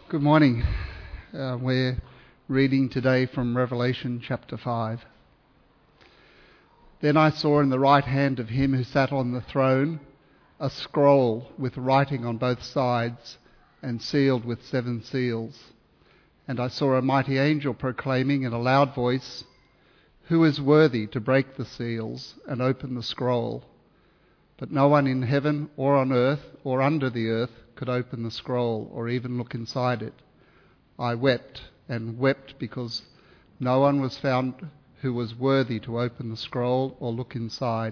Good morning. We're reading today from Revelation chapter 5. Then I saw in the right hand of him who sat on the throne a scroll with writing on both sides and sealed with 7 seals. And I saw a mighty angel proclaiming in a loud voice, "Who is worthy to break the seals and open the scroll?" But no one in heaven or on earth or under the earth could open the scroll or even look inside it. I wept and wept because no one was found who was worthy to open the scroll or look inside.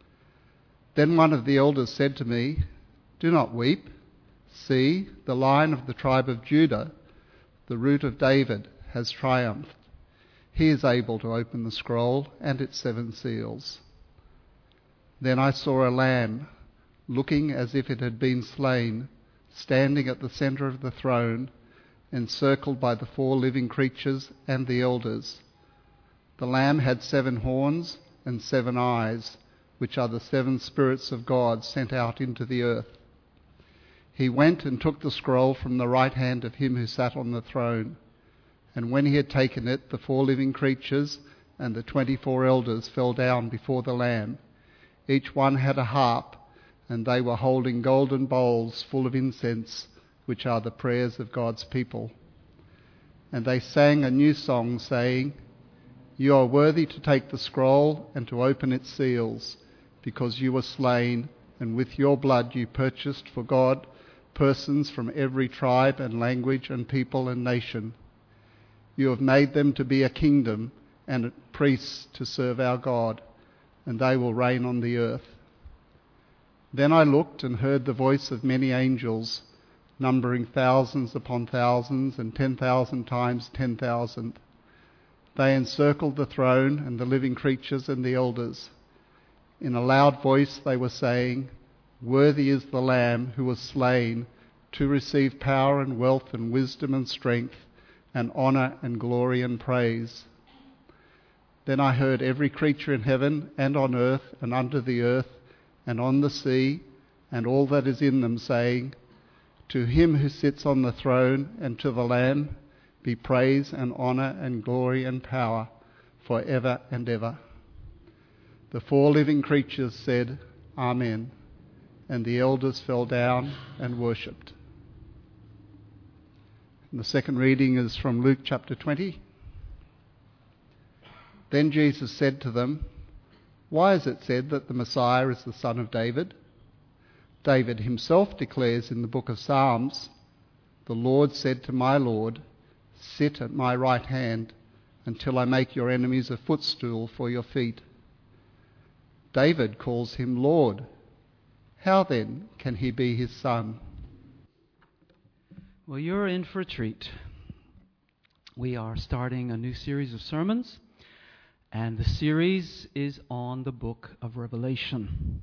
Then one of the elders said to me, "Do not weep. See, the Lion of the tribe of Judah, the Root of David, has triumphed. He is able to open the scroll and its 7 seals." Then I saw a lamb, looking as if it had been slain, standing at the centre of the throne, encircled by the 4 living creatures and the elders. The lamb had 7 horns and 7 eyes, which are the 7 spirits of God sent out into the earth. He went and took the scroll from the right hand of him who sat on the throne. And when he had taken it, the 4 living creatures and the 24 elders fell down before the Lamb. Each one had a harp, and they were holding golden bowls full of incense, which are the prayers of God's people. And they sang a new song, saying, "You are worthy to take the scroll and to open its seals, because you were slain, and with your blood you purchased for God persons from every tribe and language and people and nation. You have made them to be a kingdom and priests to serve our God, and they will reign on the earth." Then I looked and heard the voice of many angels, numbering thousands upon thousands and 10,000 times 10,000. They encircled the throne and the living creatures and the elders. In a loud voice they were saying, "Worthy is the Lamb who was slain to receive power and wealth and wisdom and strength and honour and glory and praise." Then I heard every creature in heaven and on earth and under the earth and on the sea and all that is in them saying, "To him who sits on the throne and to the Lamb be praise and honour and glory and power for ever and ever." The 4 living creatures said, "Amen," and the elders fell down and worshipped. And the second reading is from Luke chapter 20. Then Jesus said to them, "Why is it said that the Messiah is the son of David? David himself declares in the book of Psalms, 'The Lord said to my Lord, sit at my right hand until I make your enemies a footstool for your feet.' David calls him Lord. How then can he be his son?" Well, you're in for a treat. We are starting a new series of sermons, and the series is on the book of Revelation.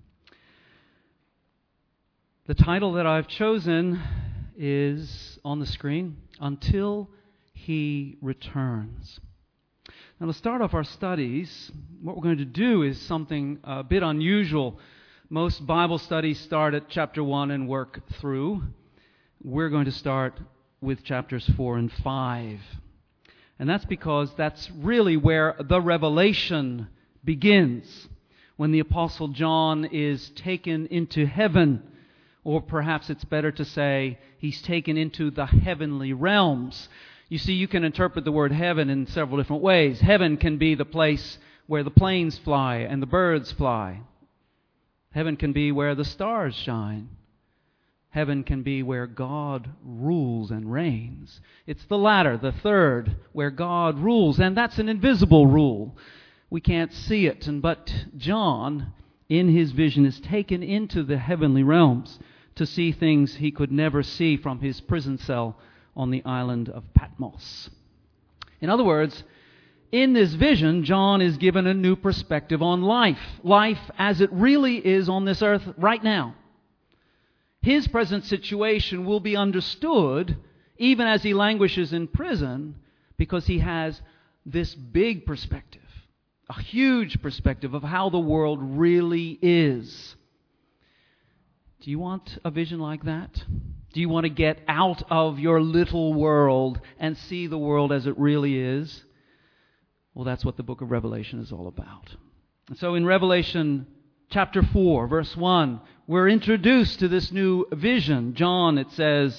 The title that I've chosen is on the screen, "Until He Returns." Now, to start off our studies, what we're going to do is something a bit unusual. Most Bible studies start at chapter 1 and work through. We're going to start with chapters 4 and 5. And that's because that's really where the revelation begins. When the Apostle John is taken into heaven, or perhaps it's better to say he's taken into the heavenly realms. You see, you can interpret the word heaven in several different ways. Heaven can be the place where the planes fly and the birds fly. Heaven can be where the stars shine. Heaven can be where God rules and reigns. It's the latter, the third, where God rules, and that's an invisible rule. We can't see it, but John, in his vision, is taken into the heavenly realms to see things he could never see from his prison cell on the island of Patmos. In other words, in this vision, John is given a new perspective on life as it really is on this earth right now. His present situation will be understood even as he languishes in prison, because he has this big perspective, a huge perspective of how the world really is. Do you want a vision like that? Do you want to get out of your little world and see the world as it really is? Well, that's what the book of Revelation is all about. And so in Revelation chapter 4, verse 1, we're introduced to this new vision. John, it says,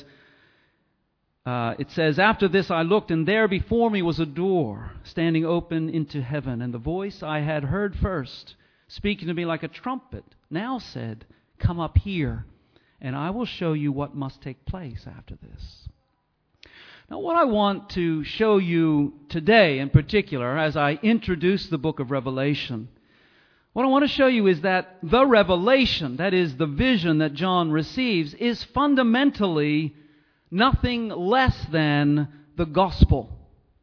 "After this I looked, and there before me was a door standing open into heaven. And the voice I had heard first, speaking to me like a trumpet, now said, 'Come up here, and I will show you what must take place after this.'" Now, what I want to show you today in particular, as I introduce the book of Revelation, what I want to show you is that the revelation, that is, the vision that John receives, is fundamentally nothing less than the gospel.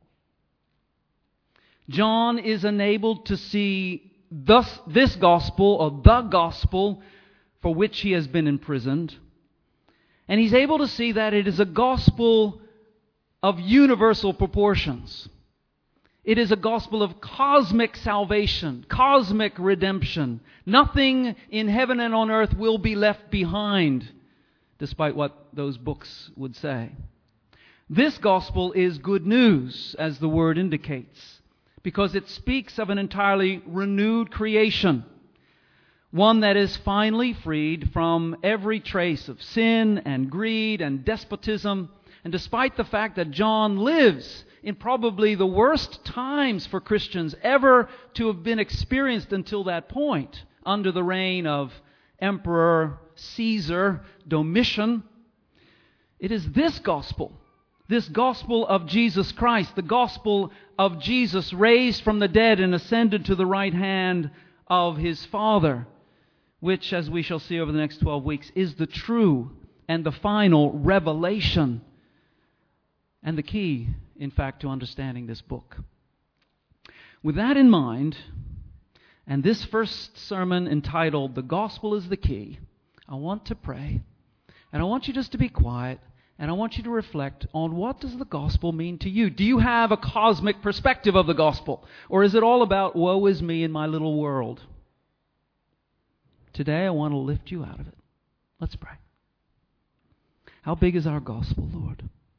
John is enabled to see this gospel, or the gospel, for which he has been imprisoned. And he's able to see that it is a gospel of universal proportions. It is a gospel of cosmic salvation, cosmic redemption. Nothing in heaven and on earth will be left behind, despite what those books would say. This gospel is good news, as the word indicates, because it speaks of an entirely renewed creation, one that is finally freed from every trace of sin and greed and despotism. And despite the fact that John lives in probably the worst times for Christians ever to have been experienced until that point, under the reign of Emperor Caesar Domitian, it is this gospel of Jesus Christ, the gospel of Jesus raised from the dead and ascended to the right hand of His Father, which, as we shall see over the next 12 weeks, is the true and the final revelation and the key, in fact, to understanding this book. With that in mind, and this first sermon entitled, "The Gospel is the Key," I want to pray, and I want you just to be quiet, and I want you to reflect on what does the gospel mean to you. Do you have a cosmic perspective of the gospel? Or is it all about woe is me in my little world? Today I want to lift you out of it. Let's pray. How big is our gospel, Lord?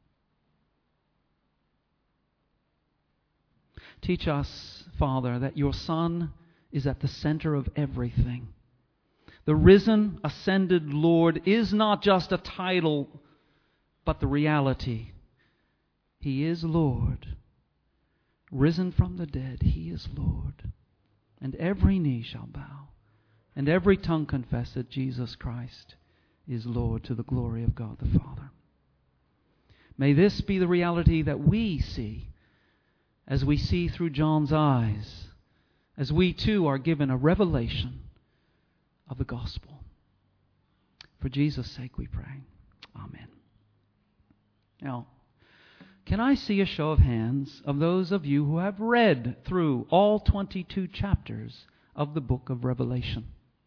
Teach us, Father, that your Son is at the center of everything. The risen, ascended Lord is not just a title, but the reality. He is Lord. Risen from the dead, He is Lord. And every knee shall bow, and every tongue confess that Jesus Christ is Lord, to the glory of God the Father. May this be the reality that we see as we see through John's eyes, as we too are given a revelation of the gospel. For Jesus' sake we pray. Amen. Now, can I see a show of hands of those of you who have read through all 22 chapters of the book of Revelation?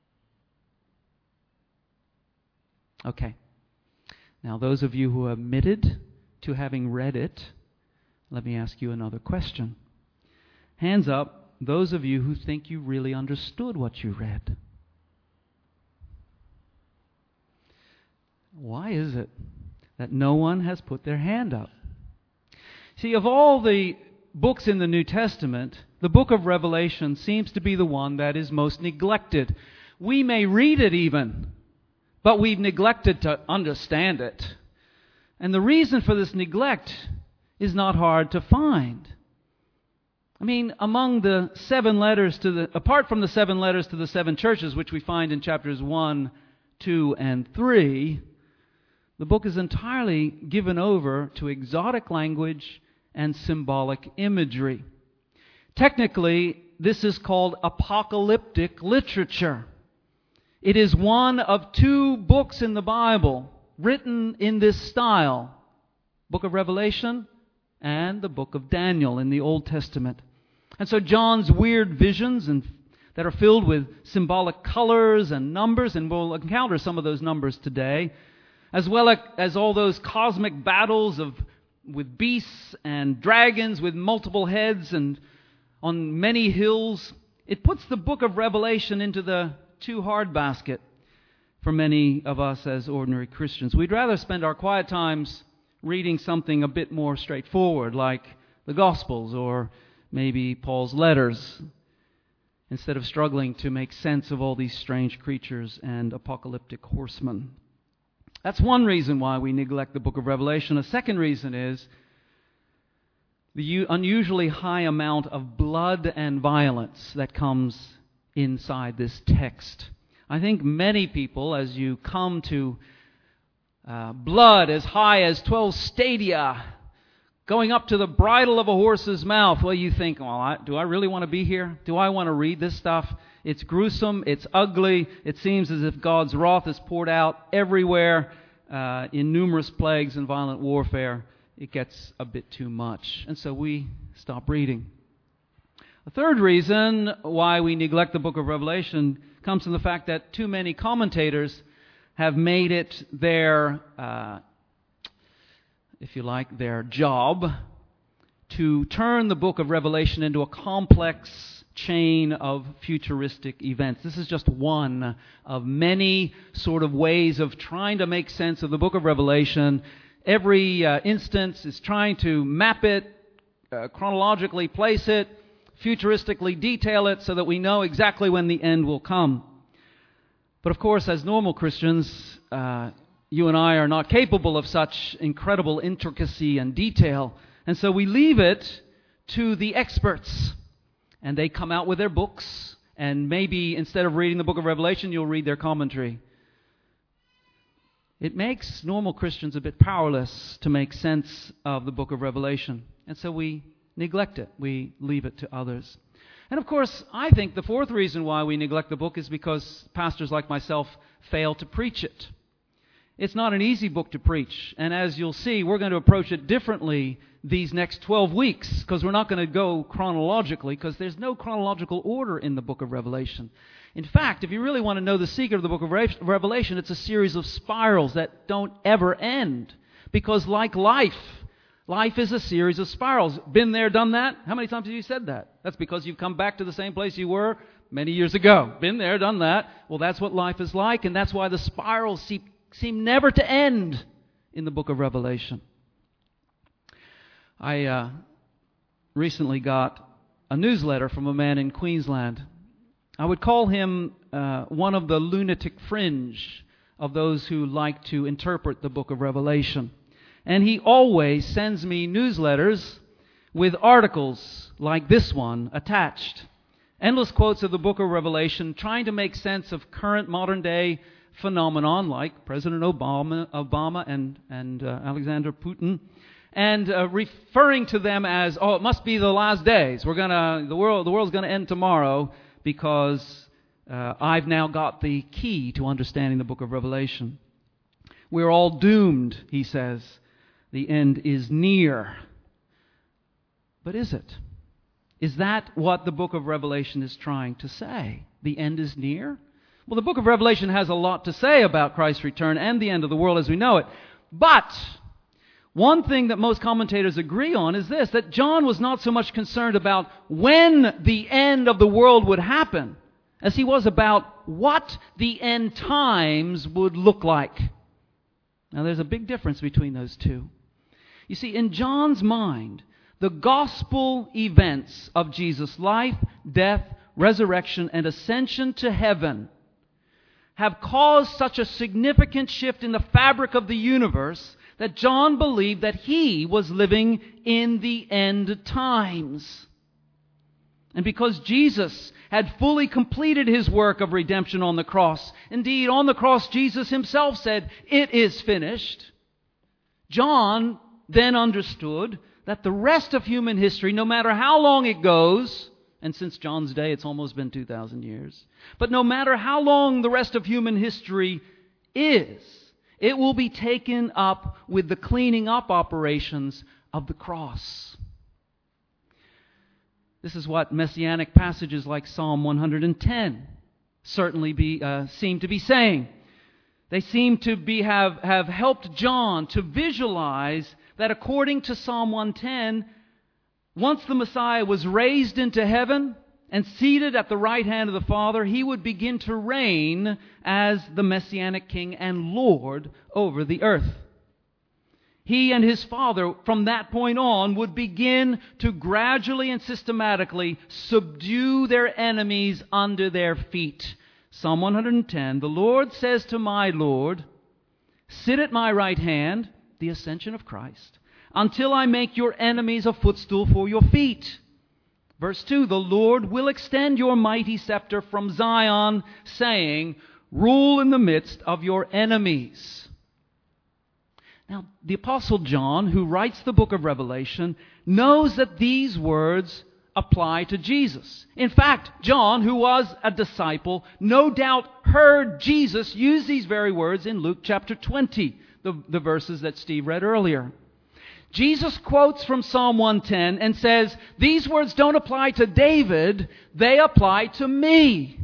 Okay. Now, those of you who have admitted to having read it, let me ask you another question. Hands up, those of you who think you really understood what you read. Why is it that no one has put their hand up? See, of all the books in the New Testament, the book of Revelation seems to be the one that is most neglected. We may read it even, but we've neglected to understand it. And the reason for this neglect is not hard to find. I mean, among the 7 letters apart from the 7 letters to the 7 churches, which we find in chapters 1, 2, and 3, the book is entirely given over to exotic language and symbolic imagery. Technically, this is called apocalyptic literature. It is one of 2 books in the Bible written in this style: Book of Revelation and the book of Daniel in the Old Testament. And so John's weird visions that are filled with symbolic colors and numbers, and we'll encounter some of those numbers today, as well as all those cosmic battles with beasts and dragons with multiple heads and on many hills. It puts the book of Revelation into the too hard basket. for many of us as ordinary Christians. We'd rather spend our quiet times reading something a bit more straightforward, like the Gospels or maybe Paul's letters, instead of struggling to make sense of all these strange creatures and apocalyptic horsemen. That's one reason why we neglect the book of Revelation. A second reason is the unusually high amount of blood and violence that comes inside this text. I think many people, as you come to blood as high as 12 stadia, going up to the bridle of a horse's mouth, well, you think, well, do I really want to be here? Do I want to read this stuff? It's gruesome, it's ugly, it seems as if God's wrath is poured out everywhere in numerous plagues and violent warfare. It gets a bit too much, and so we stop reading. A third reason why we neglect the book of Revelation comes from the fact that too many commentators have made it their, if you like, their job to turn the book of Revelation into a complex chain of futuristic events. This is just one of many sort of ways of trying to make sense of the book of Revelation. Every instance is trying to map it, chronologically place it, futuristically detail it so that we know exactly when the end will come. But of course, as normal Christians, you and I are not capable of such incredible intricacy and detail. And so we leave it to the experts. And they come out with their books. And maybe instead of reading the book of Revelation, you'll read their commentary. It makes normal Christians a bit powerless to make sense of the book of Revelation. And so we neglect it. We leave it to others. And of course, I think the fourth reason why we neglect the book is because pastors like myself fail to preach it. It's not an easy book to preach. And as you'll see, we're going to approach it differently these next 12 weeks, because we're not going to go chronologically, because there's no chronological order in the book of Revelation. In fact, if you really want to know the secret of the book of Revelation, it's a series of spirals that don't ever end. Because like life is a series of spirals. Been there, done that? How many times have you said that? That's because you've come back to the same place you were many years ago. Been there, done that. Well, that's what life is like, and that's why the spirals seem never to end in the book of Revelation. I recently got a newsletter from a man in Queensland. I would call him one of the lunatic fringe of those who like to interpret the book of Revelation. And he always sends me newsletters with articles like this one attached. Endless quotes of the book of Revelation, trying to make sense of current modern day phenomenon like President Obama and Alexander Putin, and referring to them as, it must be the last days. The world's going to end tomorrow because I've now got the key to understanding the book of Revelation. We're all doomed, he says. The end is near. But is it? Is that what the book of Revelation is trying to say? The end is near? Well, the book of Revelation has a lot to say about Christ's return and the end of the world as we know it. But one thing that most commentators agree on is this, that John was not so much concerned about when the end of the world would happen as he was about what the end times would look like. Now, there's a big difference between those two. You see, in John's mind, the gospel events of Jesus' life, death, resurrection, and ascension to heaven have caused such a significant shift in the fabric of the universe that John believed that he was living in the end times. And because Jesus had fully completed his work of redemption on the cross, indeed, on the cross, Jesus himself said, "It is finished," John then understood that the rest of human history, no matter how long it goes, and since John's day it's almost been 2,000 years, but no matter how long the rest of human history is, it will be taken up with the cleaning up operations of the cross. This is what messianic passages like Psalm 110 certainly seem to be saying. They seem to have helped John to visualize that according to Psalm 110, once the Messiah was raised into heaven, and seated at the right hand of the Father, He would begin to reign as the Messianic King and Lord over the earth. He and His Father, from that point on, would begin to gradually and systematically subdue their enemies under their feet. Psalm 110, the Lord says to my Lord, sit at my right hand, the ascension of Christ, until I make your enemies a footstool for your feet. Verse 2, the Lord will extend your mighty scepter from Zion, saying, rule in the midst of your enemies. Now, the Apostle John, who writes the book of Revelation, knows that these words apply to Jesus. In fact, John, who was a disciple, no doubt heard Jesus use these very words in Luke chapter 20, the verses that Steve read earlier. Jesus quotes from Psalm 110 and says, these words don't apply to David, they apply to me.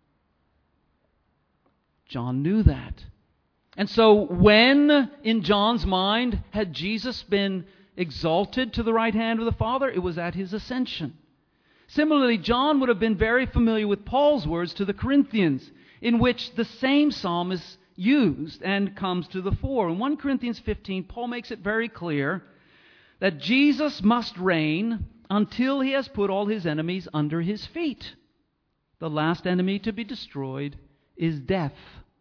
John knew that. And so when, in John's mind, had Jesus been exalted to the right hand of the Father? It was at His ascension. Similarly, John would have been very familiar with Paul's words to the Corinthians, in which the same psalm is used and comes to the fore. In 1 Corinthians 15, Paul makes it very clear that Jesus must reign until He has put all His enemies under His feet. The last enemy to be destroyed is death.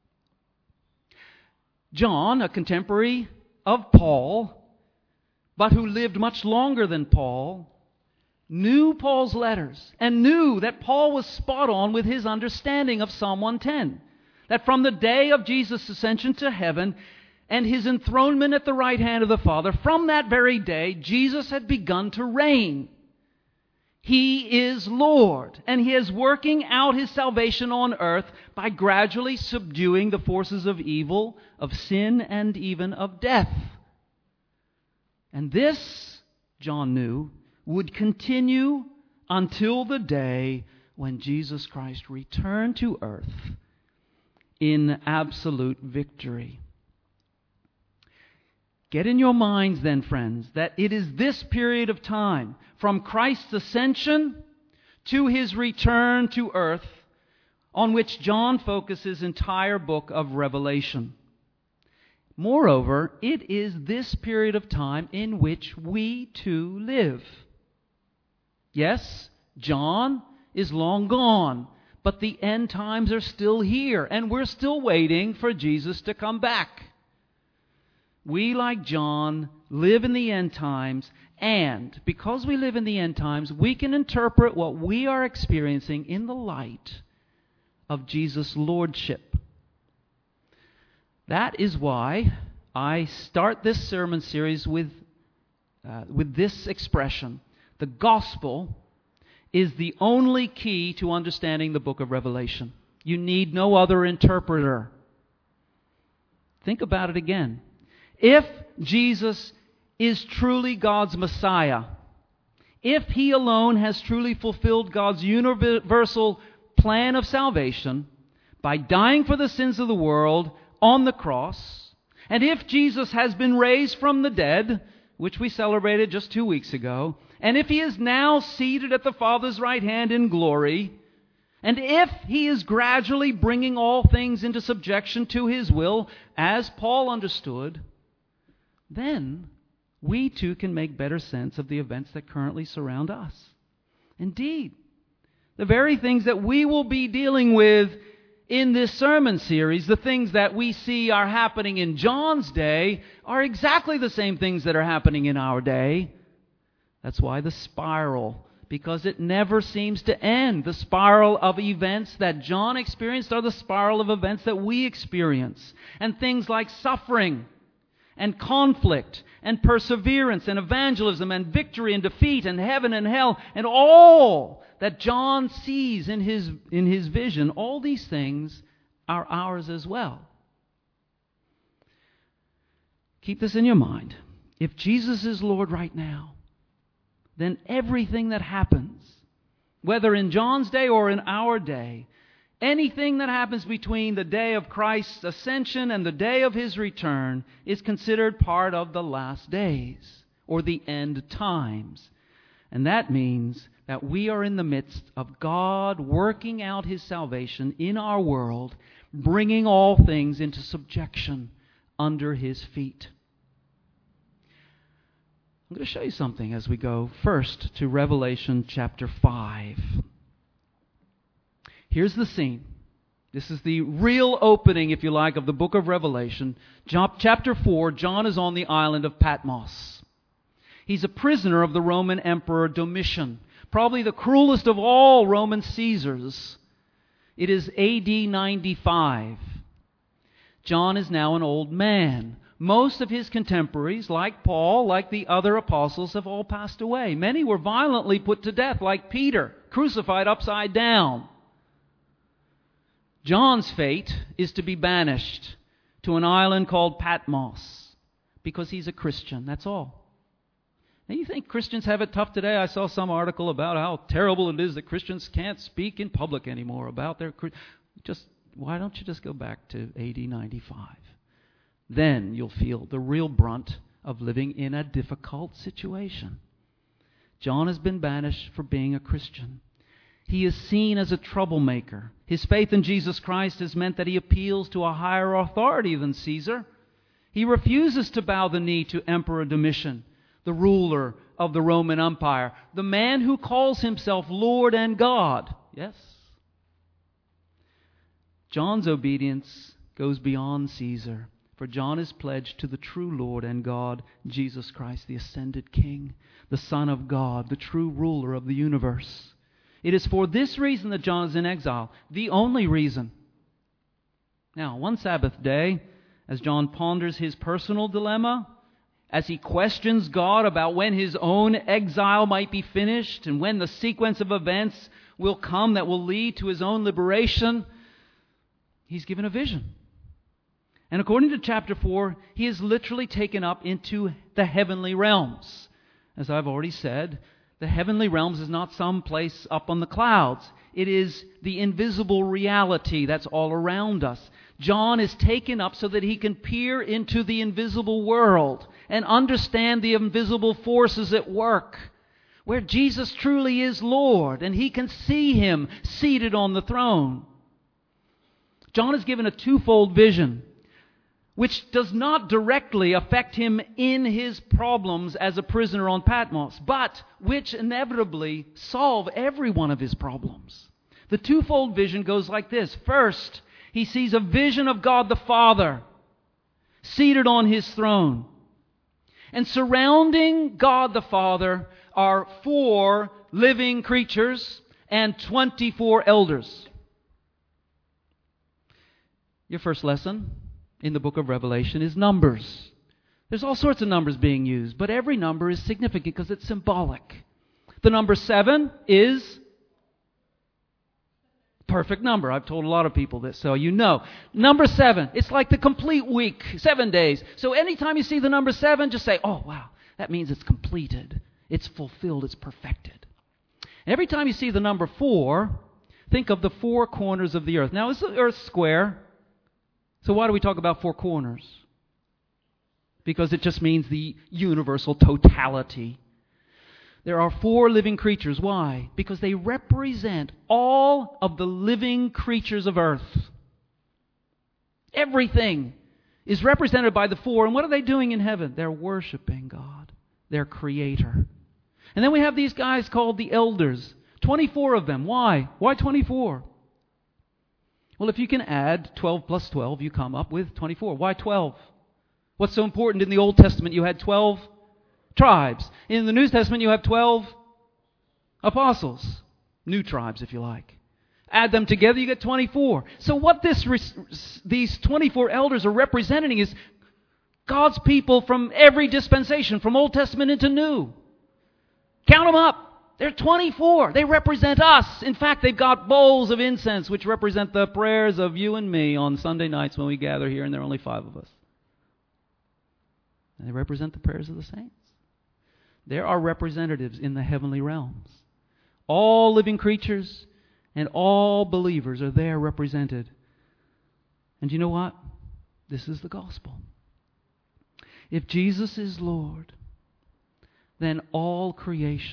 John, a contemporary of Paul, but who lived much longer than Paul, knew Paul's letters and knew that Paul was spot on with his understanding of Psalm 110. That from the day of Jesus' ascension to heaven and His enthronement at the right hand of the Father, from that very day, Jesus had begun to reign. He is Lord, and He is working out His salvation on earth by gradually subduing the forces of evil, of sin, and even of death. And this, John knew, would continue until the day when Jesus Christ returned to earth in absolute victory. Get in your minds then, friends, that it is this period of time, from Christ's ascension to His return to earth, on which John focuses his entire book of Revelation. Moreover, it is this period of time in which we too live. Yes, John is long gone, but the end times are still here, and we're still waiting for Jesus to come back. We, like John, live in the end times, and because we live in the end times, we can interpret what we are experiencing in the light of Jesus' lordship. That is why I start this sermon series with this expression. The gospel is the only key to understanding the book of Revelation. You need no other interpreter. Think about it again. If Jesus is truly God's Messiah, if He alone has truly fulfilled God's universal plan of salvation by dying for the sins of the world on the cross, and if Jesus has been raised from the dead, which we celebrated just 2 weeks ago, and if He is now seated at the Father's right hand in glory, and if He is gradually bringing all things into subjection to His will, as Paul understood, then we too can make better sense of the events that currently surround us. Indeed, the very things that we will be dealing with in this sermon series, the things that we see are happening in John's day, are exactly the same things that are happening in our day. That's why the spiral, because it never seems to end. The spiral of events that John experienced are the spiral of events that we experience. And things like suffering and conflict and perseverance and evangelism and victory and defeat and heaven and hell and all that John sees in his vision, all these things are ours as well. Keep this in your mind. If Jesus is Lord right now, then everything that happens, whether in John's day or in our day, anything that happens between the day of Christ's ascension and the day of His return is considered part of the last days or the end times. And that means that we are in the midst of God working out His salvation in our world, bringing all things into subjection under His feet. I'm going to show you something as we go first to Revelation chapter 5. Here's the scene. This is the real opening, if you like, of the book of Revelation. Chapter 4, John is on the island of Patmos. He's a prisoner of the Roman Emperor Domitian, probably the cruelest of all Roman Caesars. It is AD 95. John is now an old man. Most of his contemporaries, like Paul, like the other apostles, have all passed away. Many were violently put to death, like Peter, crucified upside down. John's fate is to be banished to an island called Patmos because he's a Christian. That's all. Now, you think Christians have it tough today? I saw some article about how terrible it is that Christians can't speak in public anymore about their... Why don't you just go back to AD 95? Then you'll feel the real brunt of living in a difficult situation. John has been banished for being a Christian. He is seen as a troublemaker. His faith in Jesus Christ has meant that he appeals to a higher authority than Caesar. He refuses to bow the knee to Emperor Domitian, the ruler of the Roman Empire, the man who calls himself Lord and God. Yes. John's obedience goes beyond Caesar, for John is pledged to the true Lord and God, Jesus Christ, the ascended King, the Son of God, the true ruler of the universe. It is for this reason that John is in exile, the only reason. Now, one Sabbath day, as John ponders his personal dilemma, as he questions God about when his own exile might be finished and when the sequence of events will come that will lead to his own liberation, he's given a vision. And according to chapter 4, he is literally taken up into the heavenly realms. As I've already said, the heavenly realms is not some place up on the clouds. It is the invisible reality that's all around us. John is taken up so that he can peer into the invisible world and understand the invisible forces at work, where Jesus truly is Lord, and he can see Him seated on the throne. John is given a twofold vision, which does not directly affect him in his problems as a prisoner on Patmos, but which inevitably solve every one of his problems. The twofold vision goes like this. First, he sees a vision of God the Father seated on His throne. And surrounding God the Father are 4 living creatures and 24 elders. Your first lesson in the book of Revelation is numbers. There's all sorts of numbers being used, but every number is significant because it's symbolic. The number 7 is perfect number. I've told a lot of people this, so you know. Number 7, it's like the complete week, 7 days. So anytime you see the number 7, just say, oh, wow, that means it's completed. It's fulfilled. It's perfected. Every time you see the number 4, think of the 4 corners of the earth. Now, is the earth square? So why do we talk about 4 corners? Because it just means the universal totality. There are 4 living creatures. Why? Because they represent all of the living creatures of earth. Everything is represented by the 4. And what are they doing in heaven? They're worshiping God, their Creator. And then we have these guys called the elders. 24 of them. Why? Why 24? Well, if you can add 12 plus 12, you come up with 24. Why 12? What's so important? In the Old Testament, you had 12 tribes. In the New Testament, you have 12 apostles. New tribes, if you like. Add them together, you get 24. So what these 24 elders are representing is God's people from every dispensation, from Old Testament into New. Count them up. They're 24. They represent us. In fact, they've got bowls of incense, which represent the prayers of you and me on Sunday nights when we gather here, and there are only 5 of us. And they represent the prayers of the saints. There are representatives in the heavenly realms. All living creatures and all believers are there represented. And you know what? This is the gospel. If Jesus is Lord, then all creation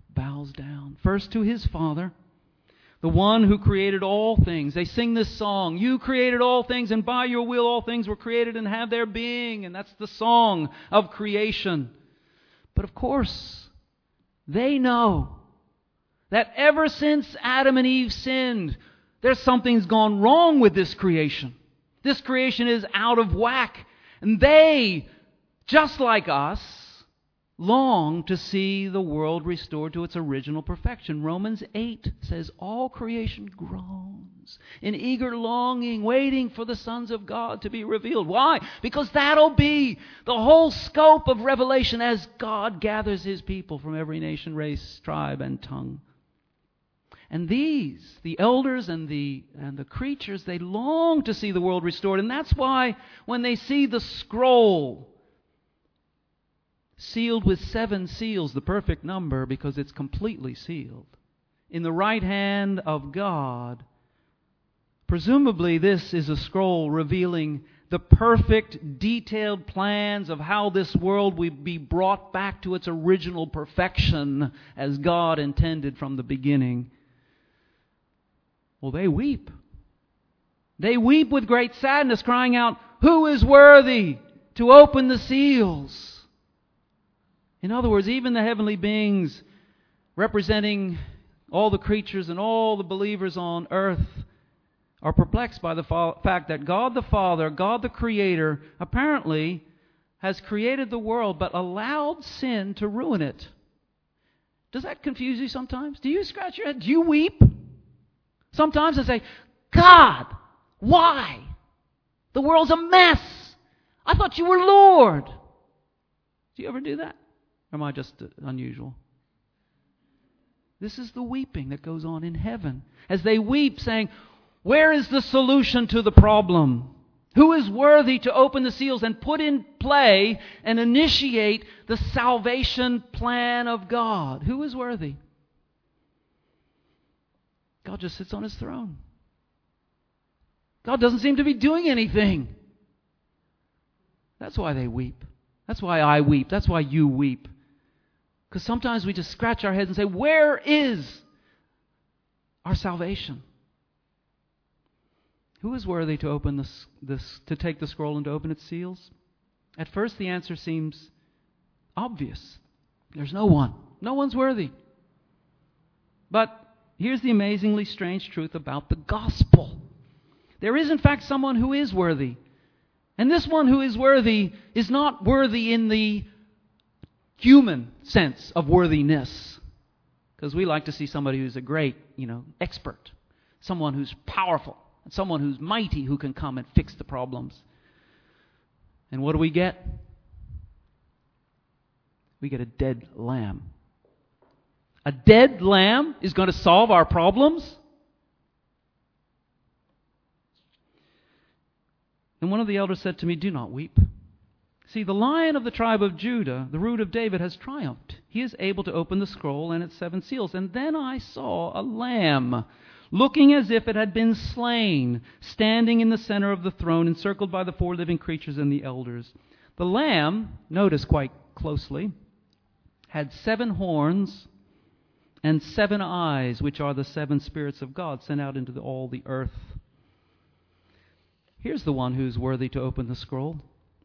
bows down. First to his Father, the one who created all things. They sing this song, "You created all things, and by your will all things were created and have their being." And that's the song of creation. But of course, they know that ever since Adam and Eve sinned, something's gone wrong with this creation. This creation is out of whack. And they, just like us, long to see the world restored to its original perfection. Romans 8 says, all creation groans in eager longing, waiting for the sons of God to be revealed. Why? Because that'll be the whole scope of Revelation as God gathers His people from every nation, race, tribe, and tongue. And these, the elders and the creatures, they long to see the world restored. And that's why when they see the scroll sealed with 7 seals, the perfect number, because it's completely sealed, in the right hand of God, presumably this is a scroll revealing the perfect, detailed plans of how this world will be brought back to its original perfection as God intended from the beginning. Well, they weep. They weep with great sadness, crying out, "Who is worthy to open the seals?" In other words, even the heavenly beings representing all the creatures and all the believers on earth are perplexed by the fact that God the Father, God the Creator, apparently has created the world but allowed sin to ruin it. Does that confuse you sometimes? Do you scratch your head? Do you weep? Sometimes I say, "God, why? The world's a mess. I thought you were Lord." Do you ever do that? Or am I just unusual? This is the weeping that goes on in heaven as they weep, saying, "Where is the solution to the problem? Who is worthy to open the seals and put in play and initiate the salvation plan of God? Who is worthy?" God just sits on His throne. God doesn't seem to be doing anything. That's why they weep. That's why I weep. That's why you weep. Because sometimes we just scratch our heads and say, "Where is our salvation? Who is worthy to open to take the scroll and to open its seals?" At first the answer seems obvious. There's no one. No one's worthy. But here's the amazingly strange truth about the gospel. There is in fact someone who is worthy. And this one who is worthy is not worthy in the human sense of worthiness. Because we like to see somebody who's a great, expert. Someone who's powerful. Someone who's mighty who can come and fix the problems. And what do we get? We get a dead lamb. A dead lamb is going to solve our problems? And one of the elders said to me, "Do not weep. See, the Lion of the tribe of Judah, the Root of David, has triumphed. He is able to open the scroll and its 7 seals." And then I saw a lamb, looking as if it had been slain, standing in the center of the throne, encircled by the 4 living creatures and the elders. The lamb, notice quite closely, had 7 horns and 7 eyes, which are the 7 spirits of God sent out into all the earth. Here's the one who's worthy to open the scroll.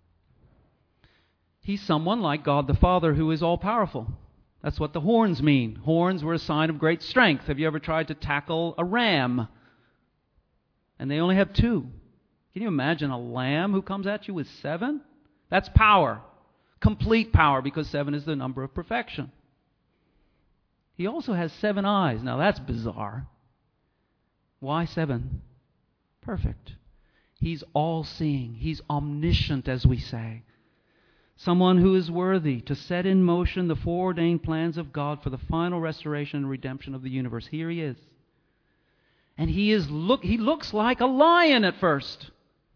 He's someone like God the Father who is all-powerful. That's what the horns mean. Horns were a sign of great strength. Have you ever tried to tackle a ram? And they only have 2. Can you imagine a lamb who comes at you with 7? That's power. Complete power, because 7 is the number of perfection. He also has 7 eyes. Now that's bizarre. Why 7? Perfect. He's all-seeing. He's omniscient, as we say. Someone who is worthy to set in motion the foreordained plans of God for the final restoration and redemption of the universe. Here he is. And he looks like a lion at first.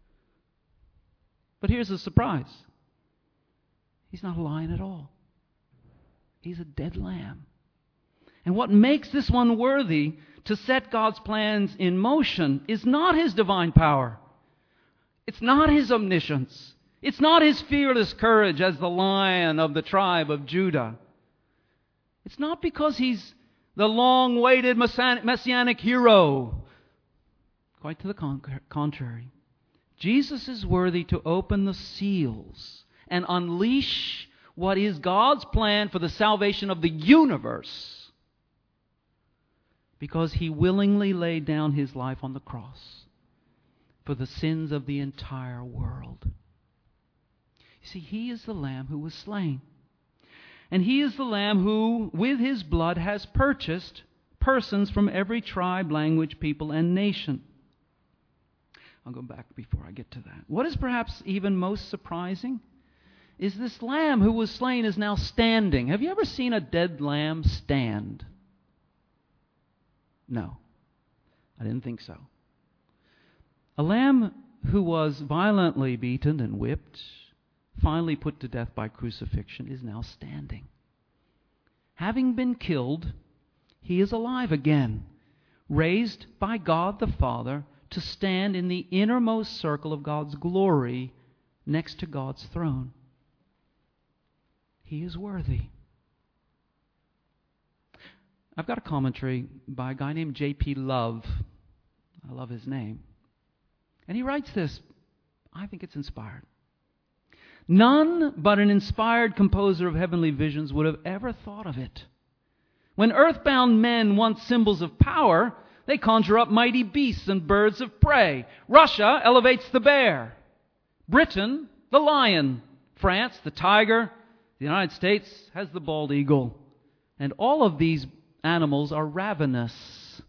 But here's the surprise. He's not a lion at all. He's a dead lamb. And what makes this one worthy to set God's plans in motion is not his divine power. It's not his omniscience. It's not his fearless courage as the Lion of the tribe of Judah. It's not because He's the long-awaited messianic hero. Quite to the contrary. Jesus is worthy to open the seals and unleash what is God's plan for the salvation of the universe, because He willingly laid down His life on the cross for the sins of the entire world. You see, He is the Lamb who was slain. And He is the Lamb who, with His blood, has purchased persons from every tribe, language, people, and nation. I'll go back before I get to that. What is perhaps even most surprising is this Lamb who was slain is now standing. Have you ever seen a dead lamb stand? No, I didn't think so. A lamb who was violently beaten and whipped, finally put to death by crucifixion, is now standing. Having been killed, He is alive again, raised by God the Father to stand in the innermost circle of God's glory next to God's throne. He is worthy. I've got a commentary by a guy named J.P. Love. I love his name. And he writes this. I think it's inspired. None but an inspired composer of heavenly visions would have ever thought of it. When earthbound men want symbols of power, they conjure up mighty beasts and birds of prey. Russia elevates the bear. Britain, the lion. France, the tiger. The United States has the bald eagle. And all of these animals are ravenous.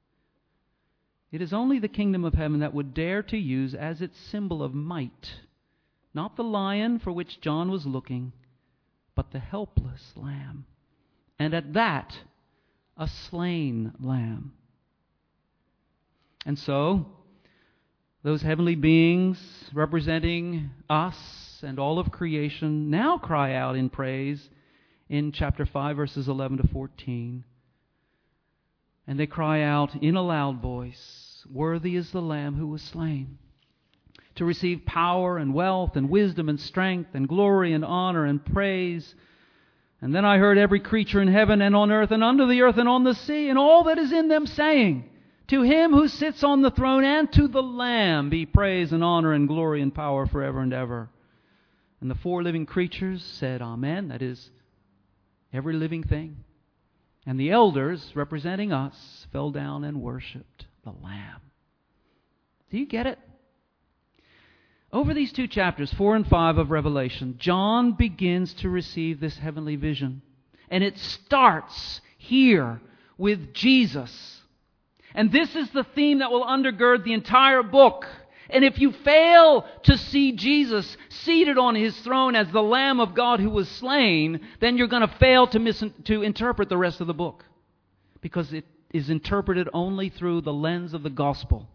It is only the kingdom of heaven that would dare to use as its symbol of might, not the lion for which John was looking, but the helpless lamb. And at that, a slain lamb. And so, those heavenly beings representing us and all of creation now cry out in praise in chapter 5, verses 11 to 14. And they cry out in a loud voice, "Worthy is the Lamb who was slain, to receive power and wealth and wisdom and strength and glory and honor and praise." And then I heard every creature in heaven and on earth and under the earth and on the sea and all that is in them saying, "To Him who sits on the throne and to the Lamb be praise and honor and glory and power forever and ever." And the four living creatures said, "Amen." That is, every living thing. And the elders, representing us, fell down and worshipped the Lamb. Do you get it? Over these two chapters, 4 and 5 of Revelation, John begins to receive this heavenly vision. And it starts here with Jesus. And this is the theme that will undergird the entire book. And if you fail to see Jesus seated on His throne as the Lamb of God who was slain, then you're going to fail to interpret the rest of the book, because it is interpreted only through the lens of the gospel.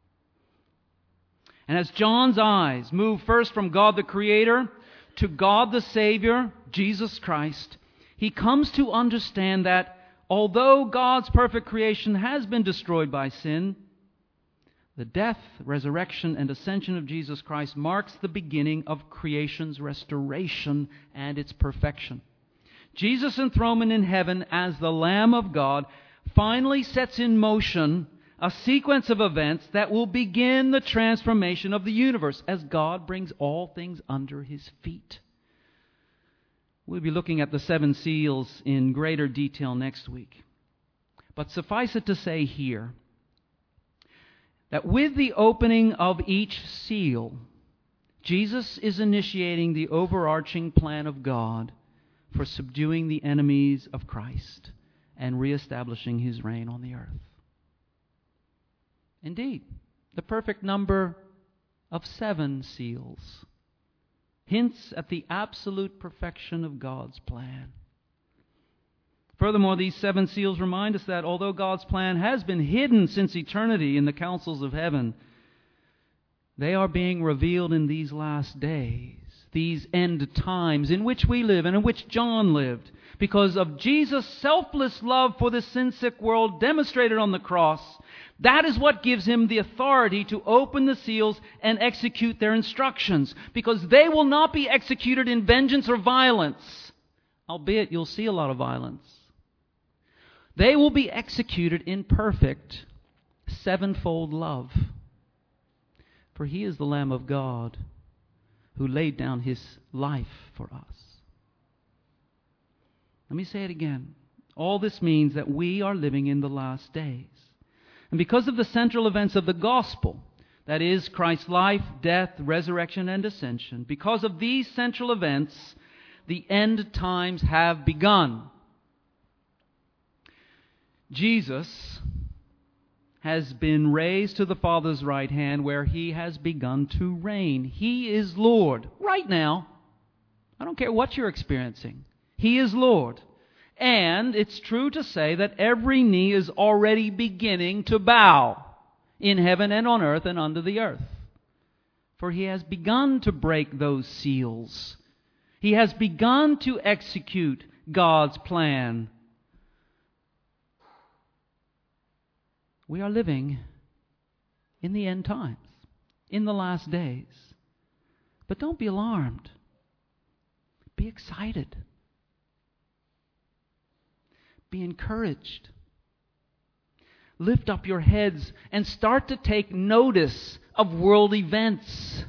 And as John's eyes move first from God the Creator to God the Savior, Jesus Christ, he comes to understand that although God's perfect creation has been destroyed by sin, the death, resurrection, and ascension of Jesus Christ marks the beginning of creation's restoration and its perfection. Jesus' enthronement in heaven as the Lamb of God finally sets in motion a sequence of events that will begin the transformation of the universe as God brings all things under His feet. We'll be looking at the 7 seals in greater detail next week. But suffice it to say here that with the opening of each seal, Jesus is initiating the overarching plan of God for subduing the enemies of Christ and reestablishing His reign on the earth. Indeed, the perfect number of 7 seals hints at the absolute perfection of God's plan. Furthermore, these 7 seals remind us that although God's plan has been hidden since eternity in the councils of heaven, they are being revealed in these last days, these end times in which we live and in which John lived, because of Jesus' selfless love for the sin-sick world demonstrated on the cross. That is what gives Him the authority to open the seals and execute their instructions, because they will not be executed in vengeance or violence, albeit you'll see a lot of violence. They will be executed in perfect sevenfold love. For He is the Lamb of God who laid down His life for us. Let me say it again. All this means that we are living in the last days. And because of the central events of the gospel, that is, Christ's life, death, resurrection, and ascension, because of these central events, the end times have begun. Jesus has been raised to the Father's right hand, where He has begun to reign. He is Lord right now. I don't care what you're experiencing. He is Lord. And it's true to say that every knee is already beginning to bow in heaven and on earth and under the earth. For He has begun to break those seals. He has begun to execute God's plan. We are living in the end times, in the last days. But don't be alarmed. Be excited. Be encouraged. Lift up your heads and start to take notice of world events.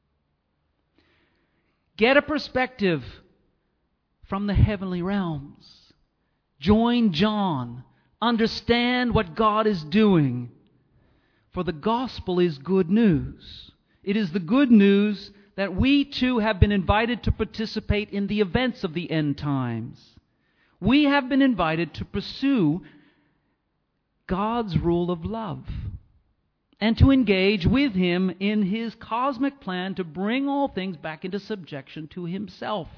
Get a perspective from the heavenly realms. Join John. Understand what God is doing. For the gospel is good news. It is the good news that we too have been invited to participate in the events of the end times. We have been invited to pursue God's rule of love and to engage with Him in His cosmic plan to bring all things back into subjection to Himself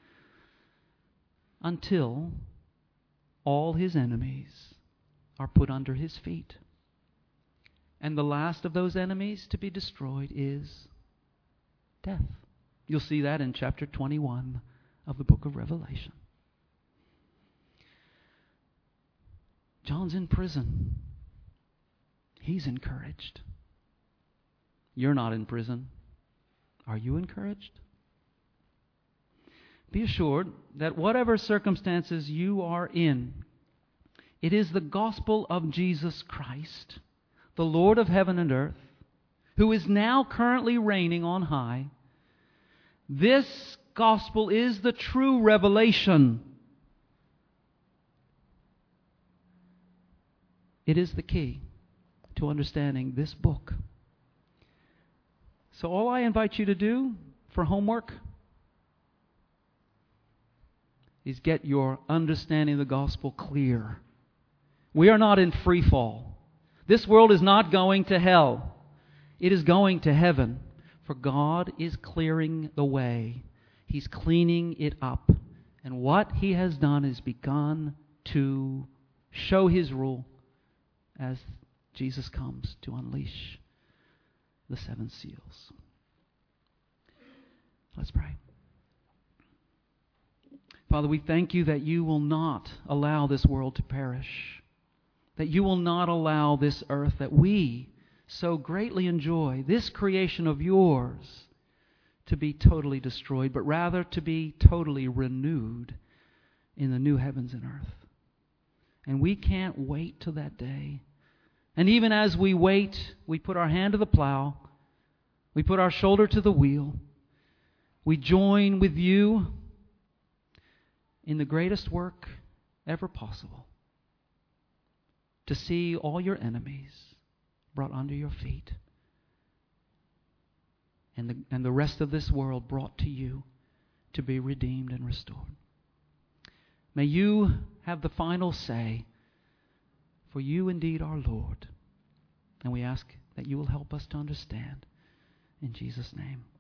until all His enemies are put under His feet. And the last of those enemies to be destroyed is death. You'll see that in chapter 21 of the book of Revelation. John's in prison. He's encouraged. You're not in prison. Are you encouraged? Be assured that whatever circumstances you are in, it is the gospel of Jesus Christ, the Lord of heaven and earth, who is now currently reigning on high. This gospel is the true revelation. It is the key to understanding this book. So all I invite you to do for homework is get your understanding of the gospel clear. We are not in free fall. This world is not going to hell. It is going to heaven. For God is clearing the way. He's cleaning it up. And what He has done is begun to show His rule as Jesus comes to unleash the seven seals. Let's pray. Father, we thank You that You will not allow this world to perish, that You will not allow this earth that we so greatly enjoy, this creation of Yours, to be totally destroyed, but rather to be totally renewed in the new heavens and earth. And we can't wait till that day. And even as we wait, we put our hand to the plow, we put our shoulder to the wheel, we join with You in the greatest work ever possible, to see all Your enemies brought under Your feet, and the rest of this world brought to You to be redeemed and restored. May You have the final say, for You indeed are Lord. And we ask that You will help us to understand. In Jesus' name.